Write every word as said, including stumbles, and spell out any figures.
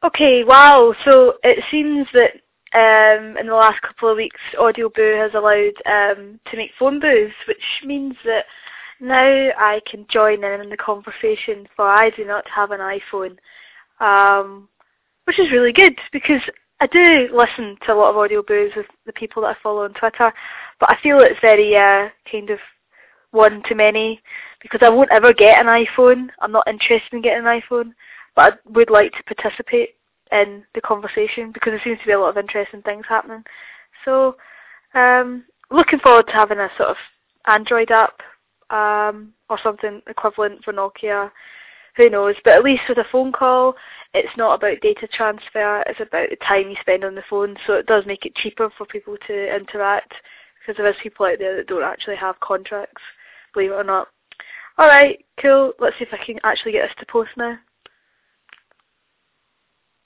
Okay, wow. So it seems that um, in the last couple of weeks, Audio Boo has allowed um, to make phone booths, which means that now I can join in in the conversation, for I do not have an iPhone, um, which is really good because I do listen to a lot of audio booths with the people that I follow on Twitter, but I feel it's very uh, kind of one to many because I won't ever get an iPhone. I'm not interested in getting an iPhone, but I would like to participate in the conversation because there seems to be a lot of interesting things happening. So, um, looking forward to having a sort of Android app um, or something equivalent for Nokia. Who knows? But at least with a phone call, it's not about data transfer. It's about the time you spend on the phone. So it does make it cheaper for people to interact because there is people out there that don't actually have contracts, believe it or not. Alright, cool. Let's see if I can actually get this to post now.